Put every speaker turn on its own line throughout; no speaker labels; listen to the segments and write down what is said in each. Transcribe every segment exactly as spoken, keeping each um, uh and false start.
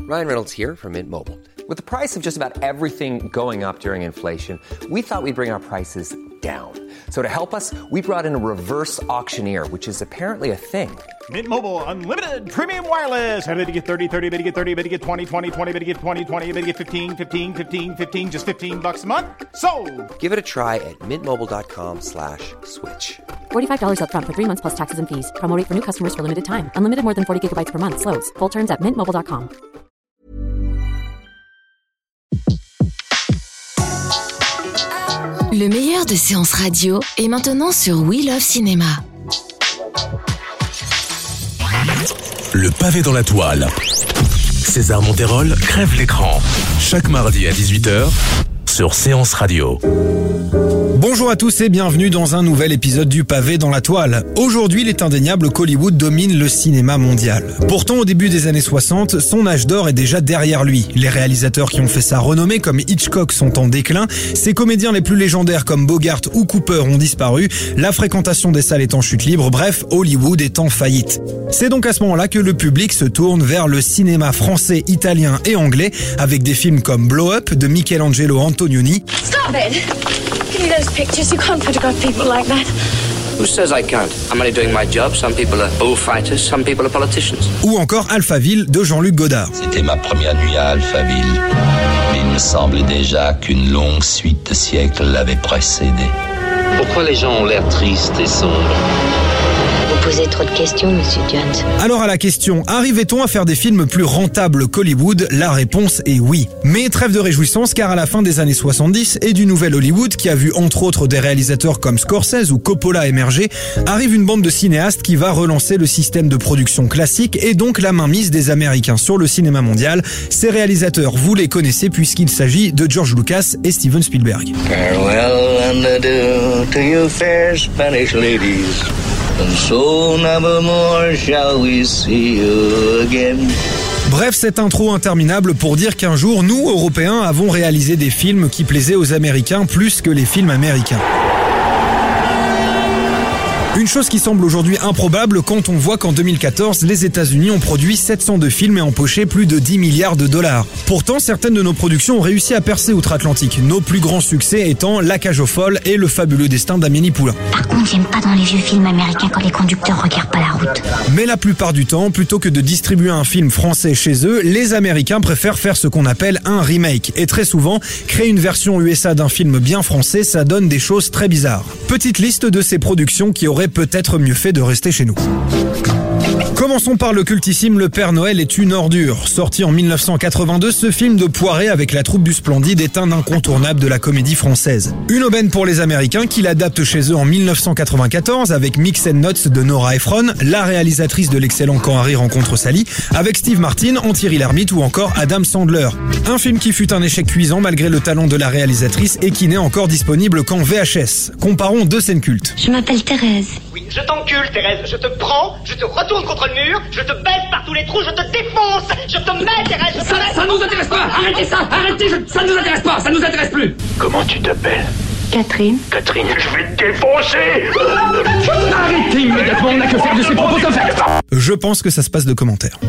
Ryan Reynolds here from Mint Mobile. With the price of just about everything going up during inflation, we thought we'd bring our prices down. So to help us, we brought in a reverse auctioneer, which is apparently a thing.
Mint Mobile Unlimited Premium Wireless. How to get thirty, thirty, how to get thirty, how to get twenty, twenty, twenty, how to get twenty, twenty, how to get fifteen, fifteen, fifteen, fifteen, just fifteen bucks a month? Sold!
Give it a try at mintmobile.com slash switch.
forty-five dollars up front for three months plus taxes and fees. Promo rate for new customers for limited time. Unlimited more than forty gigabytes per month. Slows full terms at mint mobile dot com.
Le meilleur de séances radio est maintenant sur We Love Cinéma.
Le pavé dans la toile. César Monterol crève l'écran. Chaque mardi à dix-huit heures sur Séance Radio.
Bonjour à tous et bienvenue dans un nouvel épisode du pavé dans la toile. Aujourd'hui, il est indéniable qu'Hollywood domine le cinéma mondial. Pourtant, au début des années soixante, son âge d'or est déjà derrière lui. Les réalisateurs qui ont fait sa renommée comme Hitchcock sont en déclin, ses comédiens les plus légendaires comme Bogart ou Cooper ont disparu, la fréquentation des salles est en chute libre, bref, Hollywood est en faillite. C'est donc à ce moment-là que le public se tourne vers le cinéma français, italien et anglais, avec des films comme Blow Up de Michelangelo Antonioni.
Stop it! Give me those pictures. You can't photograph people like that.
Who says I can't? I'm only doing my job. Some people are bullfighters, some people are politicians.
Ou encore Alphaville de Jean-Luc Godard.
C'était ma première nuit à Alphaville. Mais il me semblait déjà qu'une longue suite de siècles l'avait précédé.
Pourquoi les gens ont l'air tristes et sombres?
Vous posez trop de questions, monsieur Jones.
Alors à la question, arrivait-on à faire des films plus rentables qu'Hollywood? La réponse est oui. Mais trêve de réjouissance, car à la fin des années soixante-dix et du nouvel Hollywood, qui a vu entre autres des réalisateurs comme Scorsese ou Coppola émerger, arrive une bande de cinéastes qui va relancer le système de production classique et donc la mainmise des Américains sur le cinéma mondial. Ces réalisateurs, vous les connaissez puisqu'il s'agit de George Lucas et Steven Spielberg.
Farewell and adieu to you fair Spanish ladies. And so nevermore shall we see you again.
Bref, cette intro interminable pour dire qu'un jour, nous, Européens, avons réalisé des films qui plaisaient aux Américains plus que les films américains. Une chose qui semble aujourd'hui improbable quand on voit qu'en deux mille quatorze, les États-Unis ont produit sept cent deux films et empoché plus de dix milliards de dollars. Pourtant, certaines de nos productions ont réussi à percer outre-Atlantique, nos plus grands succès étant La Cage aux folles et Le fabuleux destin d'Amélie Poulain.
Par contre, j'aime pas dans les vieux films américains quand les conducteurs regardent pas la route.
Mais la plupart du temps, plutôt que de distribuer un film français chez eux, les Américains préfèrent faire ce qu'on appelle un remake. Et très souvent, créer une version U S A d'un film bien français, ça donne des choses très bizarres. Petite liste de ces productions qui auraient peut-être mieux fait de rester chez nous. Commençons par le cultissime Le Père Noël est une ordure. Sorti en mille neuf cent quatre-vingt-deux, ce film de Poiret avec la troupe du Splendide est un incontournable de la comédie française. Une aubaine pour les Américains qui l'adaptent chez eux en mille neuf cent quatre-vingt-quatorze avec Mix and Nuts de Nora Ephron, la réalisatrice de l'excellent Quand Harry rencontre Sally, avec Steve Martin, Thierry Lhermitte ou encore Adam Sandler. Un film qui fut un échec cuisant malgré le talent de la réalisatrice et qui n'est encore disponible qu'en V H S. Comparons deux scènes cultes.
Je m'appelle Thérèse.
Oui, je t'encule, Thérèse. Je te prends, je te retourne contre le mur, je te baisse par tous les trous, je te défonce, je te mets, Thérèse. Je te
ça,
laisse...
ça nous intéresse pas. Arrêtez ça, arrêtez. Je... Ça nous intéresse pas, ça nous intéresse plus.
Comment tu t'appelles?
Catherine.
Catherine, je vais te défoncer.
Arrêtez immédiatement, on n'a que faire de ces propos comme ça.
Je pense que ça se passe de commentaires.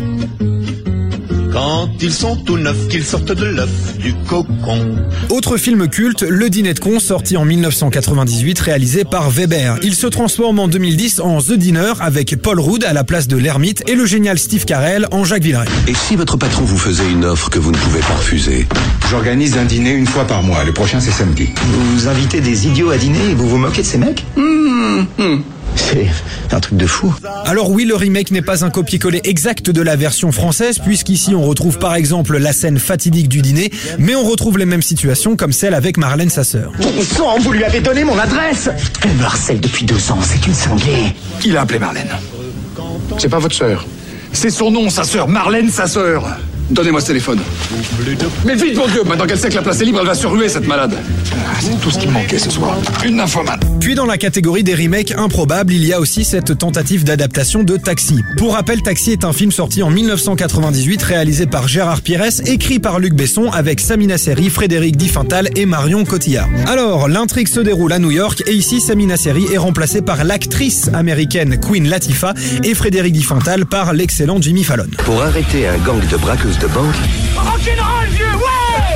Quand ils sont tout neufs, qu'ils sortent de l'œuf du cocon.
Autre film culte, Le Dîner de con, sorti en mille neuf cent quatre-vingt-dix-huit, réalisé par Weber. Il se transforme en deux mille dix en The Dinner avec Paul Rudd à la place de l'ermite et le génial Steve Carell en Jacques Villeray.
Et si votre patron vous faisait une offre que vous ne pouvez pas refuser?
J'organise un dîner une fois par mois, le prochain c'est samedi.
Vous invitez des idiots à dîner et vous vous moquez de ces mecs?
Mmh, mmh.
C'est un truc de fou.
Alors oui, le remake n'est pas un copier-coller exact de la version française, puisqu'ici on retrouve par exemple la scène fatidique du dîner, mais on retrouve les mêmes situations comme celle avec Marlène, sa sœur.
Bon sang, vous lui avez donné mon adresse! Elle me harcèle depuis deux ans, c'est une cinglée.
Qui l'a appelé Marlène? C'est pas votre sœur. C'est son nom, sa sœur, Marlène, sa sœur. Donnez-moi ce téléphone. Mais vite, mon Dieu, maintenant qu'elle sait que la place est libre, elle va se ruer, cette malade. Ah, c'est tout ce qui me manquait ce soir. Une nymphomane.
Puis dans la catégorie des remakes improbables, il y a aussi cette tentative d'adaptation de Taxi. Pour rappel, Taxi est un film sorti en mille neuf cent quatre-vingt-dix-huit, réalisé par Gérard Pires, écrit par Luc Besson, avec Samina Seri, Frédéric Diffenthal et Marion Cotillard. Alors, l'intrigue se déroule à New York, et ici, Samina Seri est remplacée par l'actrice américaine Queen Latifah et Frédéric Diffenthal par l'excellent Jimmy Fallon.
Pour arrêter un gang de braqueuses de banque.
Rock'n'roll, vieux, ouais!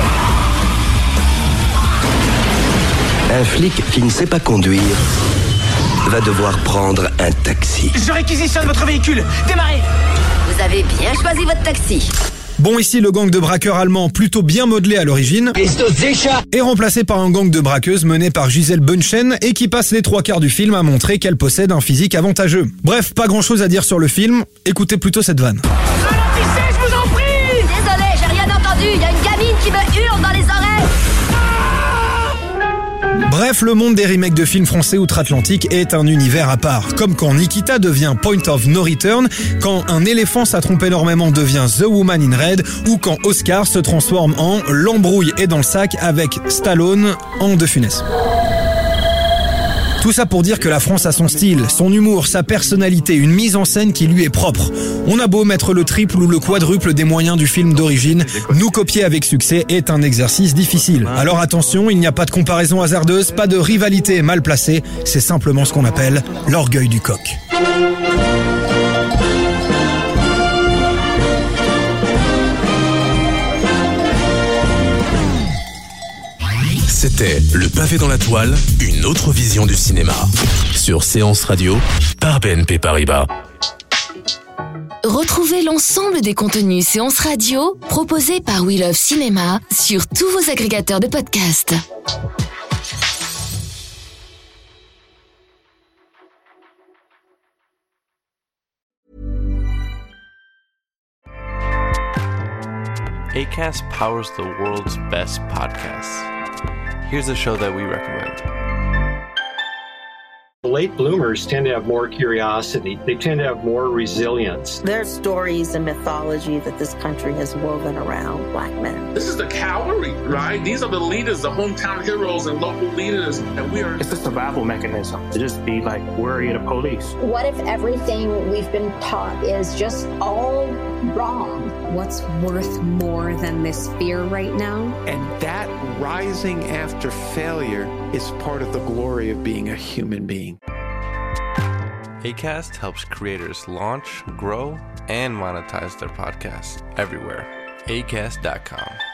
Un flic qui ne sait pas conduire va devoir prendre un taxi.
Je réquisitionne votre véhicule. Démarrez!
Vous avez bien choisi votre taxi.
Bon, ici, le gang de braqueurs allemands, plutôt bien modelé à l'origine, est remplacé par un gang de braqueuses mené par Gisèle Bündchen et qui passe les trois quarts du film à montrer qu'elle possède un physique avantageux. Bref, pas grand chose à dire sur le film, écoutez plutôt cette vanne.
Ralentissez, je vous en prie!
Désolé, j'ai rien entendu, il y a une gamine qui me hurle dans les oreilles.
Bref, le monde des remakes de films français outre-Atlantique est un univers à part. Comme quand Nikita devient Point of No Return, quand Un éléphant ça trompe énormément devient The Woman in Red, ou quand Oscar se transforme en L'embrouille est dans le sac avec Stallone en De Funès. Tout ça pour dire que la France a son style, son humour, sa personnalité, une mise en scène qui lui est propre. On a beau mettre le triple ou le quadruple des moyens du film d'origine, nous copier avec succès est un exercice difficile. Alors attention, il n'y a pas de comparaison hasardeuse, pas de rivalité mal placée, c'est simplement ce qu'on appelle l'orgueil du coq.
C'était Le Pavé dans la Toile, une autre vision du cinéma. Sur Séance Radio, par B N P Paribas.
Retrouvez l'ensemble des contenus Séance Radio proposés par We Love Cinéma sur tous vos agrégateurs de podcasts.
Acast powers the world's best podcasts. Here's a show that we recommend.
Late bloomers tend to have more curiosity. They tend to have more resilience.
There are stories and mythology that this country has woven around black men.
This is the cavalry, right? These are the leaders, the hometown heroes and local leaders. And we are...
It's a survival mechanism to just be like worried of the police.
What if everything we've been taught is just all wrong?
What's worth more than this fear right now?
And that rising after failure is part of the glory of being a human being.
Acast helps creators launch, grow, and monetize their podcasts everywhere. acast dot com.